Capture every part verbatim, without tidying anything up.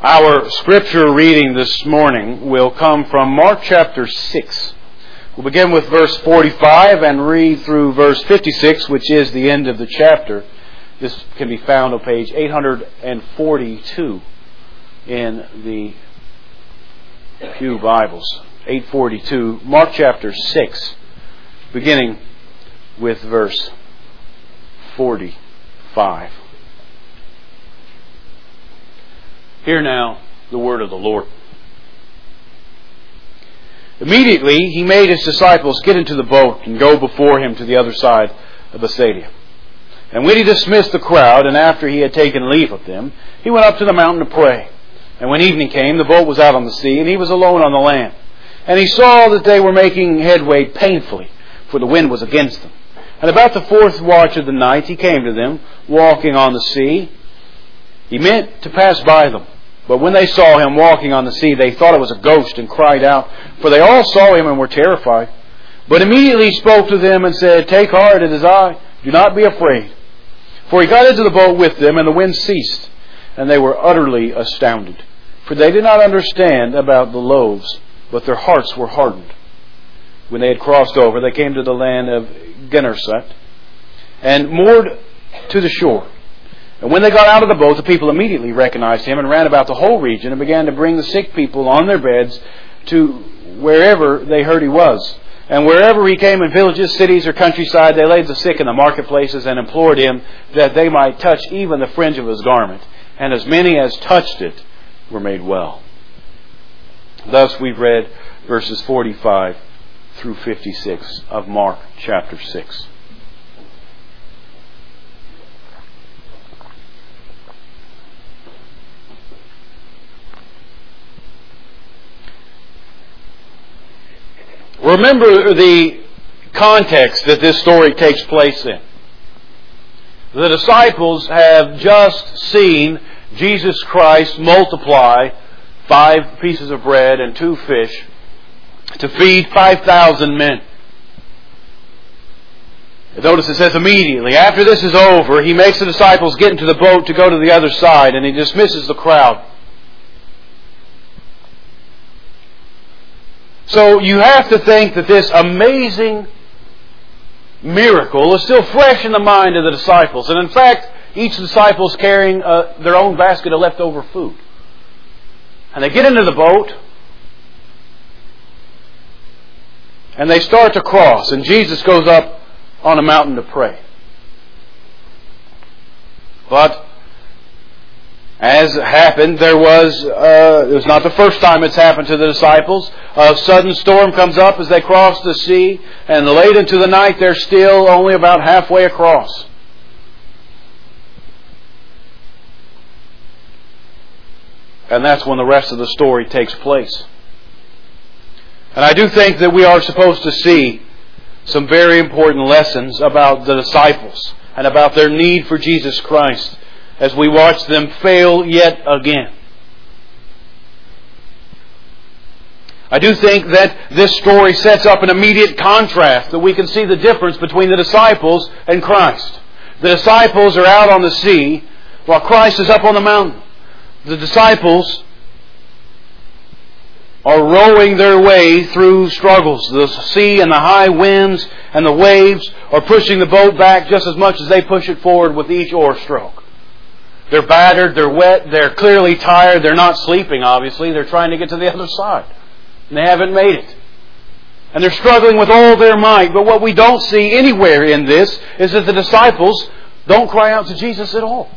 Our scripture reading this morning will come from Mark chapter six. We'll begin with verse forty-five and read through verse fifty-six, which is the end of the chapter. This can be found on page eight forty-two in the Pew Bibles. eight forty-two, Mark chapter six, beginning with verse forty-five. Hear now the word of the Lord. Immediately he made his disciples get into the boat and go before him to the other side of Bethsaida. And when he dismissed the crowd, and after he had taken leave of them, he went up to the mountain to pray. And when evening came, the boat was out on the sea, and he was alone on the land. And he saw that they were making headway painfully, for the wind was against them. And about the fourth watch of the night he came to them, walking on the sea. He meant to pass by them. But when they saw him walking on the sea, they thought it was a ghost and cried out, for they all saw him and were terrified. But immediately he spoke to them and said, "Take heart, it is I. Do not be afraid." For he got into the boat with them, and the wind ceased, and they were utterly astounded. For they did not understand about the loaves, but their hearts were hardened. When they had crossed over, they came to the land of Gennesaret, and moored to the shore. And when they got out of the boat, the people immediately recognized him and ran about the whole region and began to bring the sick people on their beds to wherever they heard he was. And wherever he came in villages, cities, or countryside, they laid the sick in the marketplaces and implored him that they might touch even the fringe of his garment. And as many as touched it were made well. Thus we've read verses forty-five through fifty-six of Mark chapter six. Remember the context that this story takes place in. The disciples have just seen Jesus Christ multiply five pieces of bread and two fish to feed five thousand men. Notice it says immediately. After this is over, he makes the disciples get into the boat to go to the other side, and he dismisses the crowd. So you have to think that this amazing miracle is still fresh in the mind of the disciples. And in fact, each disciple is carrying uh, their own basket of leftover food. And they get into the boat, and they start to cross. And Jesus goes up on a mountain to pray. But as happened, there was, uh, it was not the first time it's happened to the disciples. A sudden storm comes up as they cross the sea, and late into the night they're still only about halfway across. And that's when the rest of the story takes place. And I do think that we are supposed to see some very important lessons about the disciples and about their need for Jesus Christ as we watch them fail yet again. I do think that this story sets up an immediate contrast, that we can see the difference between the disciples and Christ. The disciples are out on the sea while Christ is up on the mountain. The disciples are rowing their way through struggles. The sea and the high winds and the waves are pushing the boat back just as much as they push it forward with each oar stroke. They're battered, they're wet, they're clearly tired, they're not sleeping, obviously. They're trying to get to the other side. And they haven't made it. And they're struggling with all their might. But what we don't see anywhere in this is that the disciples don't cry out to Jesus at all.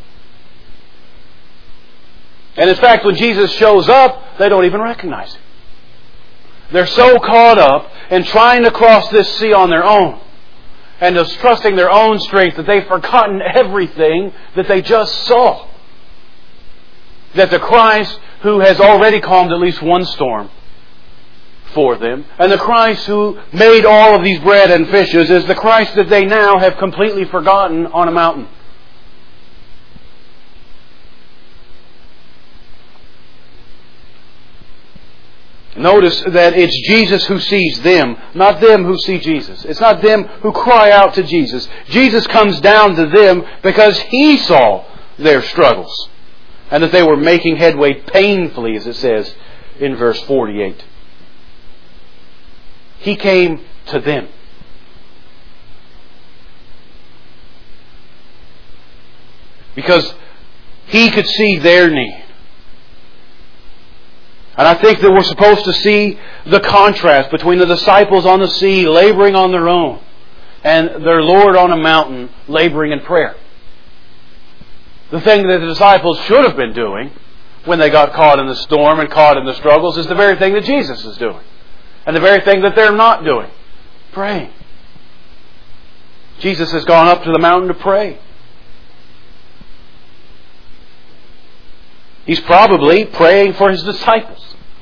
And in fact, when Jesus shows up, they don't even recognize Him. They're so caught up in trying to cross this sea on their own and just trusting their own strength that they've forgotten everything that they just saw. That the Christ who has already calmed at least one storm for them, and the Christ who made all of these bread and fishes, is the Christ that they now have completely forgotten on a mountain. Notice that it's Jesus who sees them, not them who see Jesus. It's not them who cry out to Jesus. Jesus comes down to them because He saw their struggles. and that they were making headway painfully, as it says in verse forty-eight. He came to them. Because He could see their need. And I think that we're supposed to see the contrast between the disciples on the sea laboring on their own and their Lord on a mountain laboring in prayer. The thing that the disciples should have been doing when they got caught in the storm and caught in the struggles is the very thing that Jesus is doing. And the very thing that they're not doing. Praying. Jesus has gone up to the mountain to pray. He's probably praying for His disciples.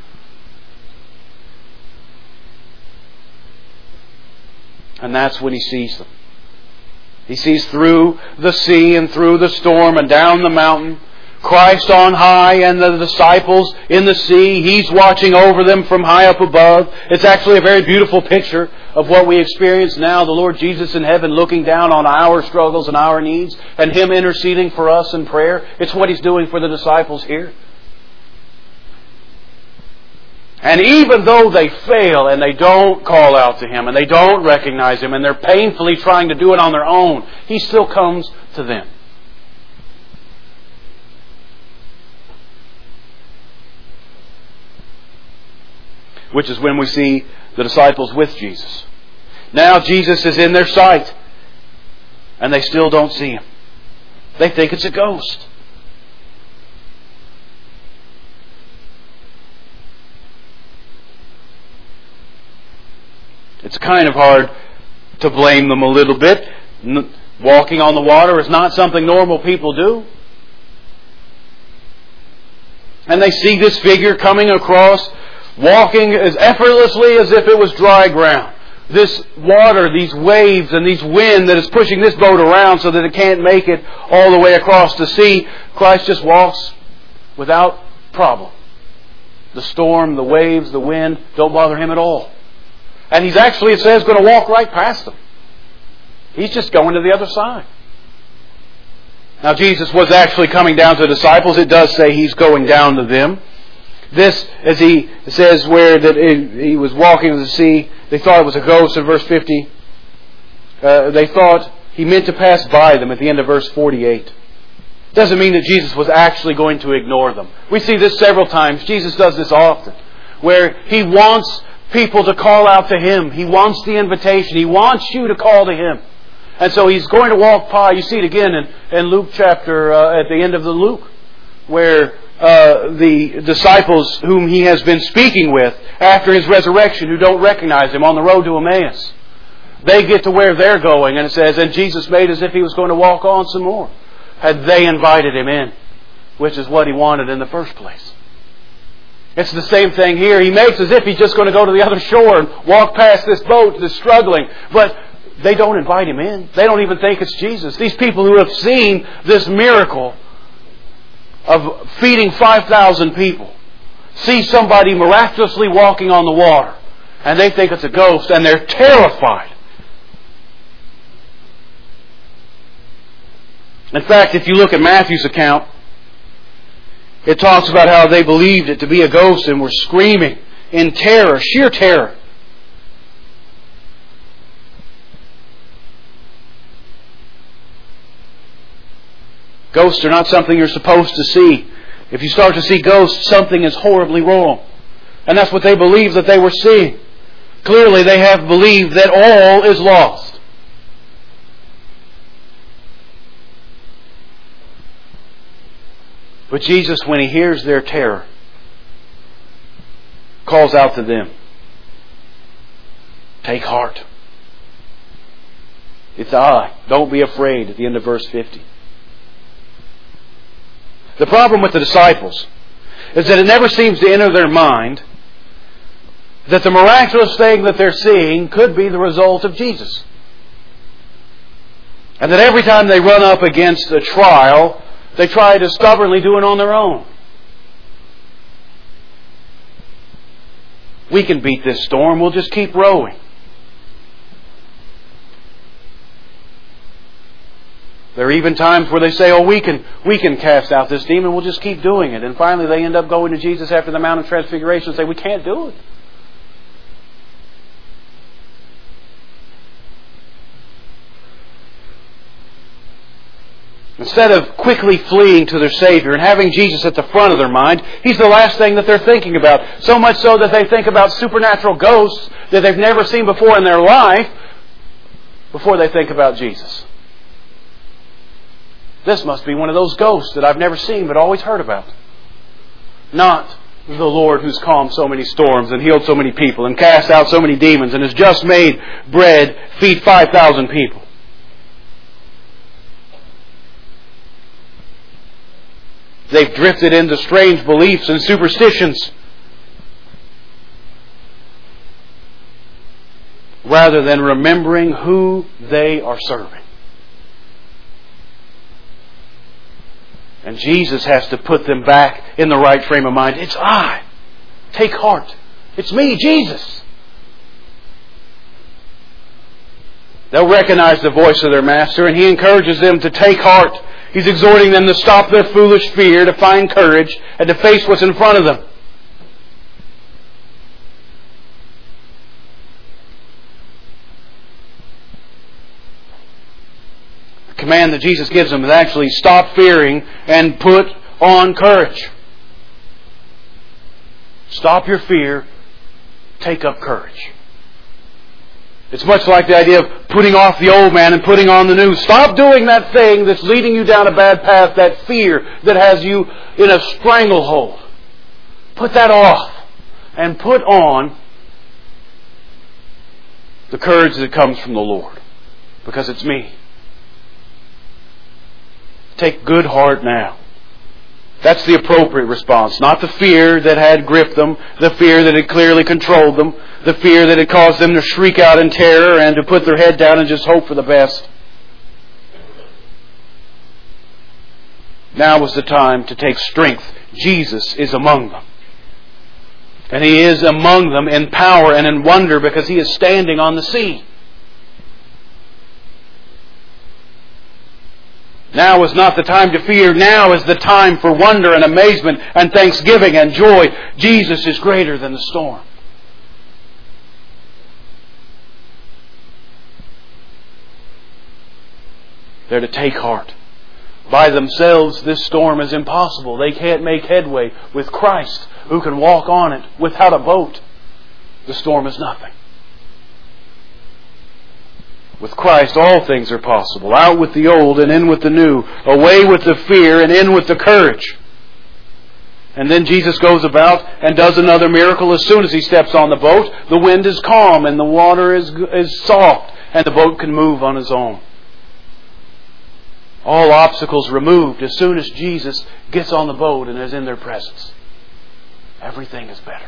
And that's when He sees them. He sees through the sea and through the storm and down the mountain, Christ on high and the disciples in the sea. He's watching over them from high up above. It's actually a very beautiful picture of what we experience now. The Lord Jesus in heaven looking down on our struggles and our needs and Him interceding for us in prayer. It's what He's doing for the disciples here. And even though they fail and they don't call out to Him and they don't recognize Him and they're painfully trying to do it on their own, He still comes to them. Which is when we see the disciples with Jesus. Now Jesus is in their sight and they still don't see Him. They think it's a ghost. It's kind of hard to blame them a little bit. Walking on the water is not something normal people do. And they see this figure coming across, walking as effortlessly as if it was dry ground. This water, these waves and these wind that is pushing this boat around so that it can't make it all the way across the sea. Christ just walks without problem. The storm, the waves, the wind don't bother Him at all. And He's actually, it says, going to walk right past them. He's just going to the other side. Now Jesus was actually coming down to the disciples. It does say He's going down to them. This, as He says, where that He was walking to the sea, they thought it was a ghost in verse fifty. Uh, they thought He meant to pass by them at the end of verse forty-eight. Doesn't mean that Jesus was actually going to ignore them. We see this several times. Jesus does this often, where He wants people to call out to Him. He wants the invitation. He wants you to call to Him. And so He's going to walk by. You see it again in, in Luke chapter, uh, at the end of the Luke, where uh, the disciples whom He has been speaking with after His resurrection, who don't recognize Him on the road to Emmaus, they get to where they're going, and it says, and Jesus made as if He was going to walk on some more. Had they invited Him in, which is what He wanted in the first place. It's the same thing here. He makes as if He's just going to go to the other shore and walk past this boat that's struggling. But they don't invite Him in. They don't even think it's Jesus. These people who have seen this miracle of feeding five thousand people see somebody miraculously walking on the water. And they think it's a ghost and they're terrified. In fact, if you look at Matthew's account, it talks about how they believed it to be a ghost and were screaming in terror, sheer terror. Ghosts are not something you're supposed to see. If you start to see ghosts, something is horribly wrong. And that's what they believed that they were seeing. Clearly, they have believed that all is lost. But Jesus, when He hears their terror, calls out to them, "Take heart. It's I. Don't be afraid," at the end of verse fifty. The problem with the disciples is that it never seems to enter their mind that the miraculous thing that they're seeing could be the result of Jesus. And that every time they run up against a trial, they try to stubbornly do it on their own. We can beat this storm. We'll just keep rowing. There are even times where they say, oh, we can, we can cast out this demon, we'll just keep doing it. And finally they end up going to Jesus after the Mount of Transfiguration and say, we can't do it. Instead of quickly fleeing to their Savior and having Jesus at the front of their mind, He's the last thing that they're thinking about. So much so that they think about supernatural ghosts that they've never seen before in their life before they think about Jesus. This must be one of those ghosts that I've never seen but always heard about. Not the Lord who's calmed so many storms and healed so many people and cast out so many demons and has just made bread feed five thousand people. They've drifted into strange beliefs and superstitions rather than remembering who they are serving. And Jesus has to put them back in the right frame of mind. It's I. Take heart. It's me, Jesus. They'll recognize the voice of their Master, and He encourages them to take heart. He's exhorting them to stop their foolish fear, to find courage, and to face what's in front of them. The command that Jesus gives them is actually stop fearing and put on courage. Stop your fear, take up courage. It's much like the idea of putting off the old man and putting on the new. Stop doing that thing that's leading you down a bad path, that fear that has you in a stranglehold. Put that off and put on the courage that comes from the Lord. Because it's me. Take good heart now. That's the appropriate response. Not the fear that had gripped them, the fear that had clearly controlled them, the fear that had caused them to shriek out in terror and to put their head down and just hope for the best. Now was the time to take strength. Jesus is among them. And He is among them in power and in wonder because He is standing on the sea. Now is not the time to fear. Now is the time for wonder and amazement and thanksgiving and joy. Jesus is greater than the storm. They're to take heart. By themselves, this storm is impossible. They can't make headway. With Christ, who can walk on it without a boat, the storm is nothing. With Christ, all things are possible. Out with the old and in with the new. Away with the fear and in with the courage. And then Jesus goes about and does another miracle. As soon as He steps on the boat, the wind is calm and the water is, is soft and the boat can move on its own. All obstacles removed as soon as Jesus gets on the boat and is in their presence. Everything is better.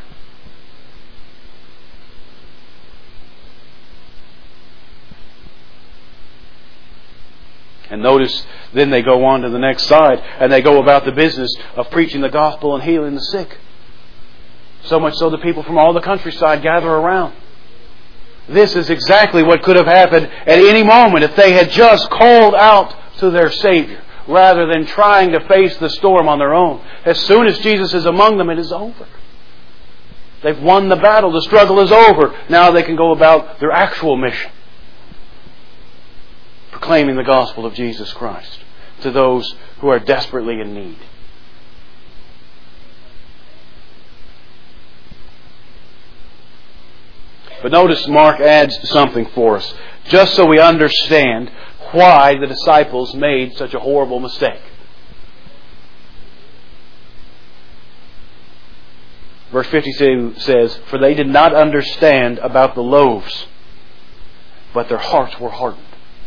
And notice, then they go on to the next side and they go about the business of preaching the gospel and healing the sick. So much so the people from all the countryside gather around. This is exactly what could have happened at any moment if they had just called out to their Savior rather than trying to face the storm on their own. As soon as Jesus is among them, it is over. They've won the battle. The struggle is over. Now they can go about their actual mission. Proclaiming the gospel of Jesus Christ to those who are desperately in need. But notice Mark adds something for us, just so we understand why the disciples made such a horrible mistake. Verse fifty-two says, "For they did not understand about the loaves, but their hearts were hardened."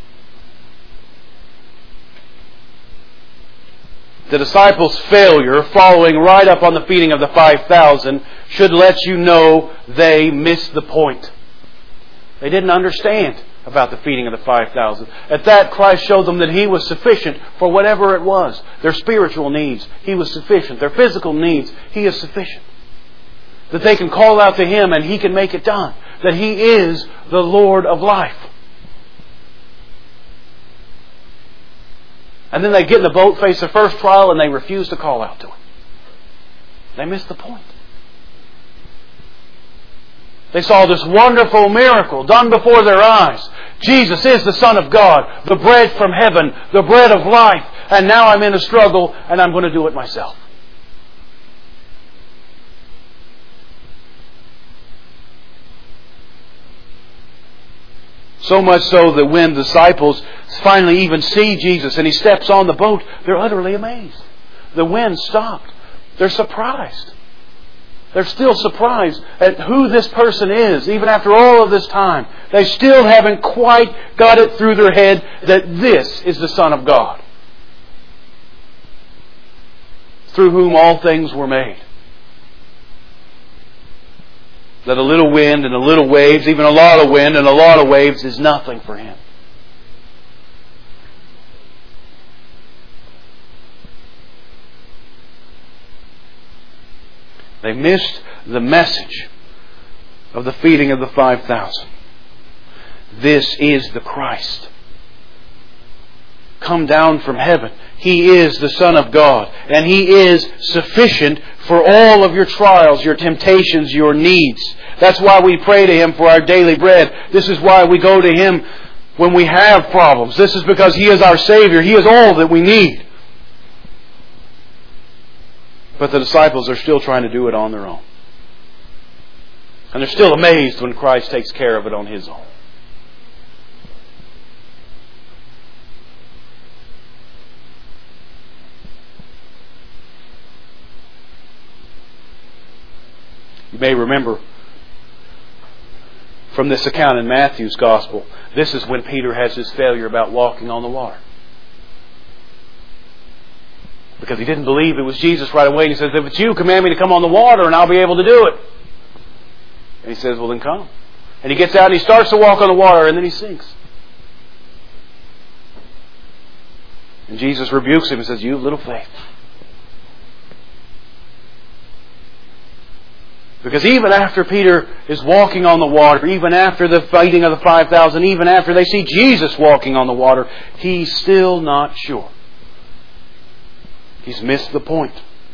The disciples' failure, following right up on the feeding of the five thousand, should let you know they missed the point. They didn't understand about the feeding of the five thousand. At that, Christ showed them that He was sufficient for whatever it was. Their spiritual needs, He was sufficient. Their physical needs, He is sufficient. That they can call out to Him and He can make it done. That He is the Lord of life. And then they get in the boat, face their first trial, and they refuse to call out to Him. They miss the point. They saw this wonderful miracle done before their eyes. Jesus is the Son of God, the bread from heaven, the bread of life. And now I'm in a struggle and I'm going to do it myself. So much so that when the disciples finally even see Jesus and He steps on the boat, they're utterly amazed. The wind stopped. They're surprised. They're still surprised at who this person is, even after all of this time. They still haven't quite got it through their head that this is the Son of God, through whom all things were made. That a little wind and a little waves, even a lot of wind and a lot of waves, is nothing for Him. They missed the message of the feeding of the five thousand. This is the Christ, come down from heaven. He is the Son of God, and He is sufficient for all of your trials, your temptations, your needs. That's why we pray to Him for our daily bread. This is why we go to Him when we have problems. This is because He is our Savior. He is all that we need. But the disciples are still trying to do it on their own. And they're still amazed when Christ takes care of it on His own. You may remember from this account in Matthew's Gospel, this is when Peter has his failure about walking on the water. Because he didn't believe it was Jesus right away. And he says, if it's you, command me to come on the water and I'll be able to do it. And he says, well then come. And he gets out and he starts to walk on the water and then he sinks. And Jesus rebukes him and says, you have little faith. Because even after Peter is walking on the water, even after the feeding of the five thousand, even after they see Jesus walking on the water, he's still not sure. He's missed the point.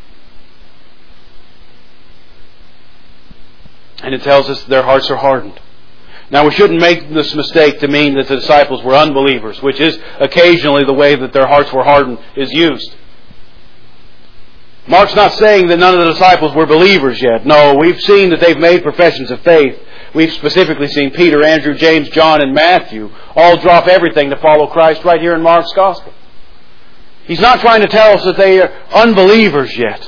And it tells us that their hearts are hardened. Now we shouldn't make this mistake to mean that the disciples were unbelievers, which is occasionally the way that their hearts were hardened is used. Mark's not saying that none of the disciples were believers yet. No, we've seen that they've made professions of faith. We've specifically seen Peter, Andrew, James, John, and Matthew all drop everything to follow Christ right here in Mark's Gospel. He's not trying to tell us that they are unbelievers yet.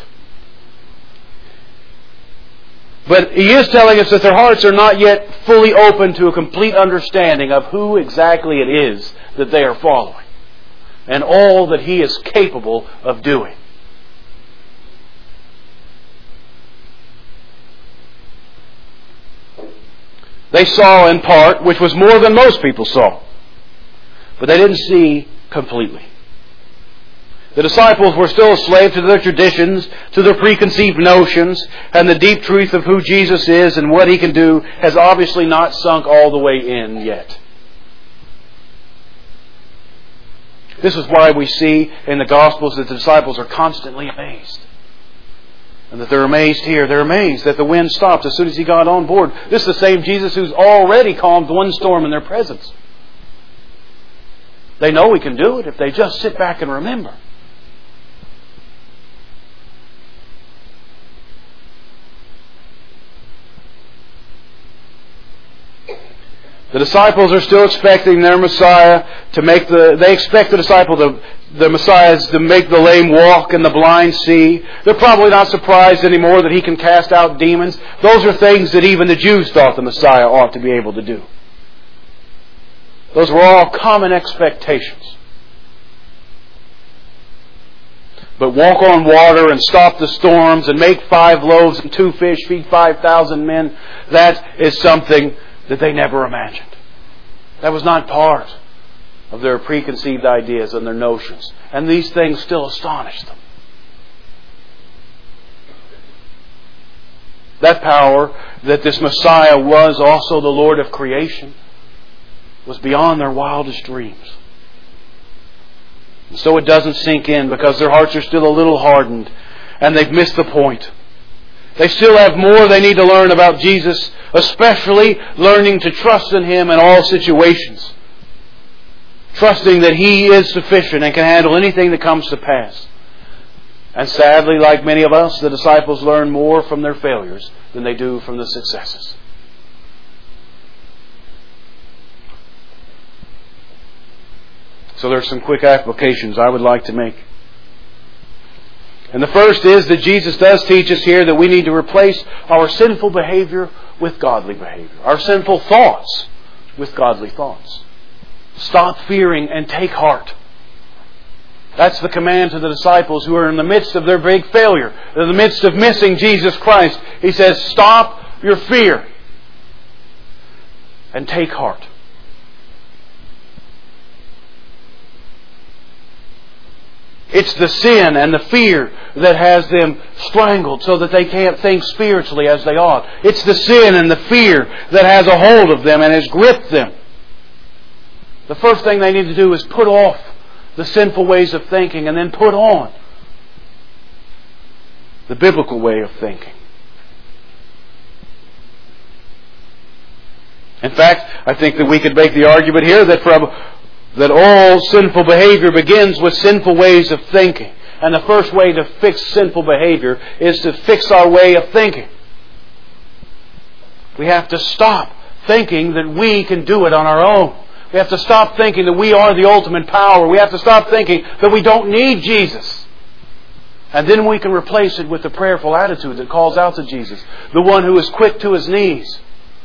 But he is telling us that their hearts are not yet fully open to a complete understanding of who exactly it is that they are following and all that He is capable of doing. They saw in part, which was more than most people saw, but they didn't see completely. The disciples were still a slave to their traditions, to their preconceived notions, and the deep truth of who Jesus is and what He can do has obviously not sunk all the way in yet. This is why we see in the Gospels that the disciples are constantly amazed. And that they're amazed here. They're amazed that the wind stopped as soon as He got on board. This is the same Jesus who's already calmed one storm in their presence. They know He can do it if they just sit back and remember. The disciples are still expecting their Messiah to make the... They expect the disciple to... The Messiahs to make the lame walk and the blind see. They're probably not surprised anymore that He can cast out demons. Those are things that even the Jews thought the Messiah ought to be able to do. Those were all common expectations. But walk on water and stop the storms and make five loaves and two fish feed five thousand men, that is something that they never imagined. That was not part of their preconceived ideas and their notions. And these things still astonish them. That power, that this Messiah was also the Lord of creation, was beyond their wildest dreams. So it doesn't sink in because their hearts are still a little hardened and they've missed the point. They still have more they need to learn about Jesus, especially learning to trust in Him in all situations. Trusting that He is sufficient and can handle anything that comes to pass. And sadly, like many of us, the disciples learn more from their failures than they do from the successes. So there's some quick applications I would like to make. And the first is that Jesus does teach us here that we need to replace our sinful behavior with godly behavior. Our sinful thoughts with godly thoughts. Stop fearing and take heart. That's the command to the disciples who are in the midst of their big failure. In the midst of missing Jesus Christ. He says, stop your fear and take heart. It's the sin and the fear that has them strangled so that they can't think spiritually as they ought. It's the sin and the fear that has a hold of them and has gripped them. The first thing they need to do is put off the sinful ways of thinking and then put on the biblical way of thinking. In fact, I think that we could make the argument here that from that all sinful behavior begins with sinful ways of thinking. And the first way to fix sinful behavior is to fix our way of thinking. We have to stop thinking that we can do it on our own. We have to stop thinking that we are the ultimate power. We have to stop thinking that we don't need Jesus. And then we can replace it with the prayerful attitude that calls out to Jesus, the one who is quick to His knees.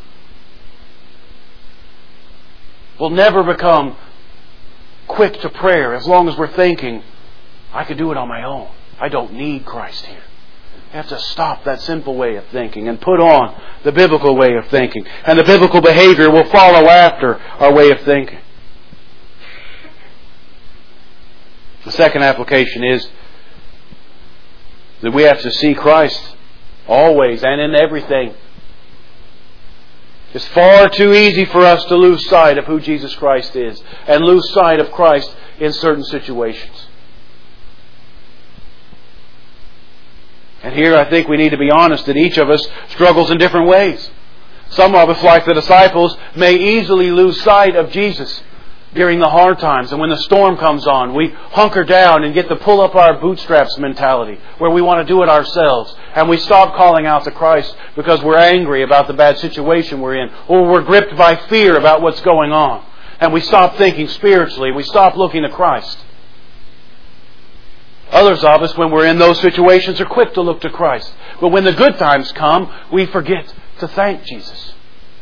Will never become quick to prayer as long as we're thinking, I could do it on my own. I don't need Christ here. We have to stop that sinful way of thinking and put on the biblical way of thinking. And the biblical behavior will follow after our way of thinking. The second application is that we have to see Christ always and in everything. It's far too easy for us to lose sight of who Jesus Christ is and lose sight of Christ in certain situations. And here I think we need to be honest that each of us struggles in different ways. Some of us, like the disciples, may easily lose sight of Jesus during the hard times. And when the storm comes on, we hunker down and get the pull up our bootstraps mentality, where we want to do it ourselves. And we stop calling out to Christ because we're angry about the bad situation we're in, or we're gripped by fear about what's going on. And we stop thinking spiritually. We stop looking to Christ. Others of us, when we're in those situations, are quick to look to Christ. But when the good times come, we forget to thank Jesus.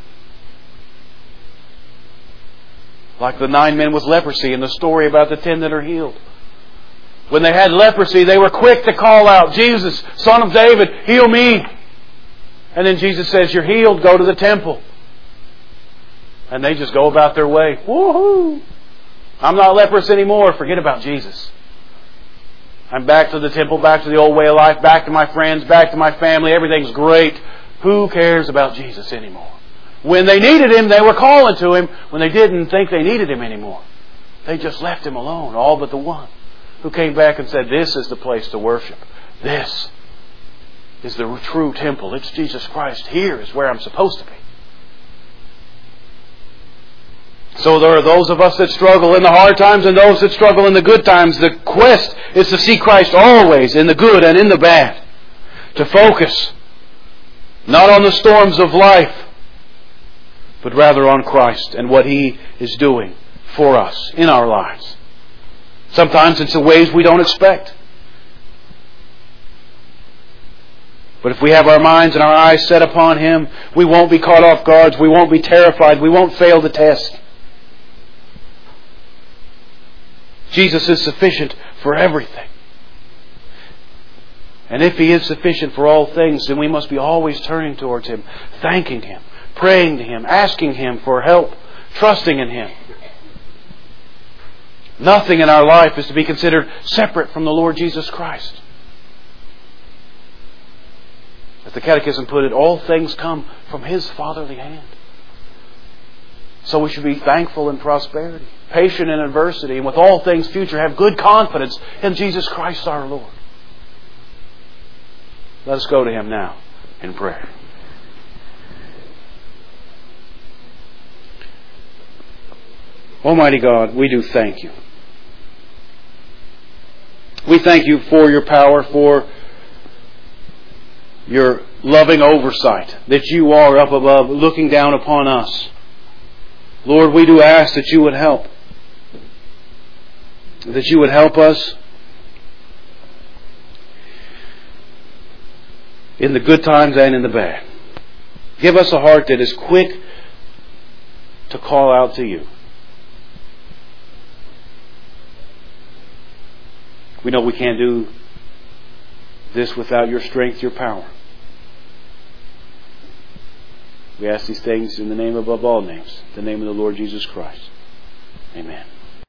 Like the nine men with leprosy in the story about the ten that are healed. When they had leprosy, they were quick to call out, Jesus, Son of David, heal me. And then Jesus says, you're healed, go to the temple. And they just go about their way. Woohoo! I'm not leprous anymore. Forget about Jesus. I'm back to the temple, back to the old way of life, back to my friends, back to my family. Everything's great. Who cares about Jesus anymore? When they needed Him, they were calling to Him. When they didn't think they needed Him anymore, they just left Him alone, all but the one who came back and said, this is the place to worship. This is the true temple. It's Jesus Christ. Here is where I'm supposed to be. So there are those of us that struggle in the hard times and those that struggle in the good times. The quest is to see Christ always in the good and in the bad. To focus not on the storms of life, but rather on Christ and what He is doing for us in our lives. Sometimes it's in ways we don't expect. But if we have our minds and our eyes set upon Him, we won't be caught off guard. We won't be terrified. We won't fail the test. Jesus is sufficient for everything. And if He is sufficient for all things, then we must be always turning towards Him, thanking Him, praying to Him, asking Him for help, trusting in Him. Nothing in our life is to be considered separate from the Lord Jesus Christ. As the Catechism put it, all things come from His fatherly hand. So we should be thankful in prosperity, patient in adversity, and with all things future have good confidence in Jesus Christ our Lord. Let us go to Him now in prayer. Almighty God, we do thank You. We thank You for Your power, for Your loving oversight, that You are up above looking down upon us. Lord, we do ask that You would help. That You would help us in the good times and in the bad. Give us a heart that is quick to call out to You. We know we can't do this without Your strength, Your power. We ask these things in the name above all names, the name of the Lord Jesus Christ. Amen.